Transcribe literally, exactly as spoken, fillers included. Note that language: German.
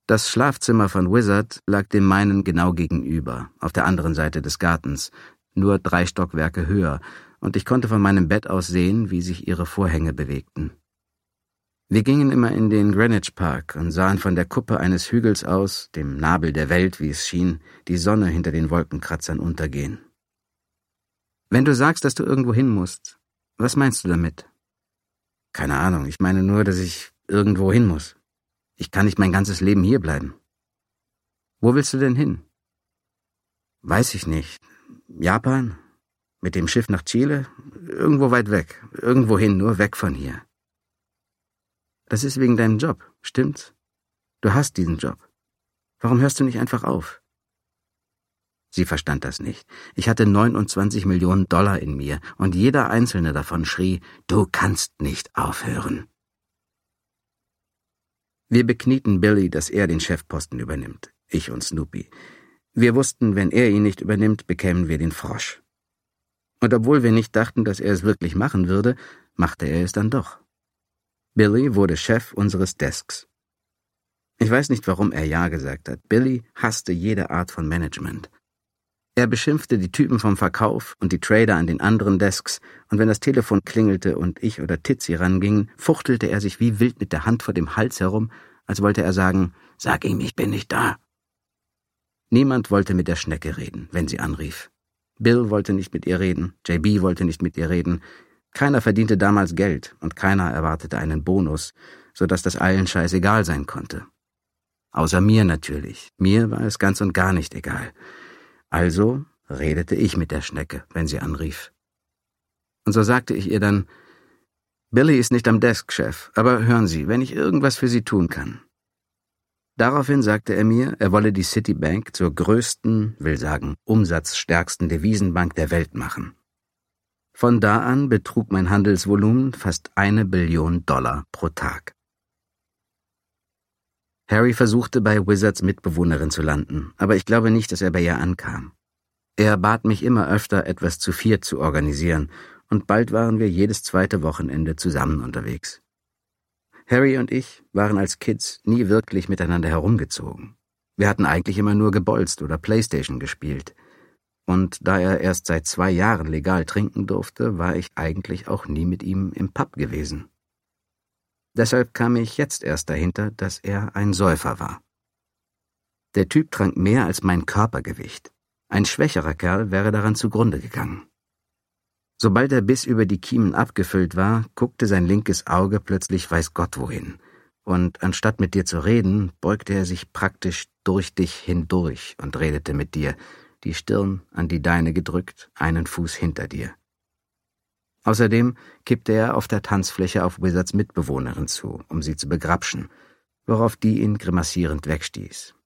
Das Schlafzimmer von Wizard lag dem meinen genau gegenüber, auf der anderen Seite des Gartens, nur drei Stockwerke höher, und ich konnte von meinem Bett aus sehen, wie sich ihre Vorhänge bewegten. Wir gingen immer in den Greenwich Park und sahen von der Kuppe eines Hügels aus, dem Nabel der Welt, wie es schien, die Sonne hinter den Wolkenkratzern untergehen. Wenn du sagst, dass du irgendwo hin musst, was meinst du damit? Keine Ahnung, ich meine nur, dass ich irgendwo hin muss. Ich kann nicht mein ganzes Leben hier bleiben. Wo willst du denn hin? Weiß ich nicht. Japan? Mit dem Schiff nach Chile? Irgendwo weit weg. Irgendwo hin, nur weg von hier. Das ist wegen deinem Job, stimmt's? Du hast diesen Job. Warum hörst du nicht einfach auf? Sie verstand das nicht. Ich hatte neunundzwanzig Millionen Dollar in mir, und jeder einzelne davon schrie, du kannst nicht aufhören. Wir beknieten Billy, dass er den Chefposten übernimmt, ich und Snoopy. Wir wussten, wenn er ihn nicht übernimmt, bekämen wir den Frosch. Und obwohl wir nicht dachten, dass er es wirklich machen würde, machte er es dann doch. Billy wurde Chef unseres Desks. Ich weiß nicht, warum er Ja gesagt hat. Billy hasste jede Art von Management. Er beschimpfte die Typen vom Verkauf und die Trader an den anderen Desks, und wenn das Telefon klingelte und ich oder Titzi rangingen, fuchtelte er sich wie wild mit der Hand vor dem Hals herum, als wollte er sagen, »Sag ihm, ich bin nicht da.« Niemand wollte mit der Schnecke reden, wenn sie anrief. Bill wollte nicht mit ihr reden, J B wollte nicht mit ihr reden. Keiner verdiente damals Geld und keiner erwartete einen Bonus, so dass das allen scheißegal sein konnte. Außer mir natürlich. Mir war es ganz und gar nicht egal. Also redete ich mit der Schnecke, wenn sie anrief. Und so sagte ich ihr dann, Billy ist nicht am Desk, Chef, aber hören Sie, wenn ich irgendwas für Sie tun kann. Daraufhin sagte er mir, er wolle die Citibank zur größten, will sagen umsatzstärksten Devisenbank der Welt machen. Von da an betrug mein Handelsvolumen fast eine Billion Dollar pro Tag. Harry versuchte bei Wizards Mitbewohnerin zu landen, aber ich glaube nicht, dass er bei ihr ankam. Er bat mich immer öfter, etwas zu viert zu organisieren, und bald waren wir jedes zweite Wochenende zusammen unterwegs. Harry und ich waren als Kids nie wirklich miteinander herumgezogen. Wir hatten eigentlich immer nur gebolzt oder Playstation gespielt. Und da er erst seit zwei Jahren legal trinken durfte, war ich eigentlich auch nie mit ihm im Pub gewesen. Deshalb kam ich jetzt erst dahinter, dass er ein Säufer war. Der Typ trank mehr als mein Körpergewicht. Ein schwächerer Kerl wäre daran zugrunde gegangen. Sobald er bis über die Kiemen abgefüllt war, guckte sein linkes Auge plötzlich weiß Gott wohin. Und anstatt mit dir zu reden, beugte er sich praktisch durch dich hindurch und redete mit dir, die Stirn an die deine gedrückt, einen Fuß hinter dir. Außerdem kippte er auf der Tanzfläche auf Wizards Mitbewohnerin zu, um sie zu begrapschen, worauf die ihn grimassierend wegstieß.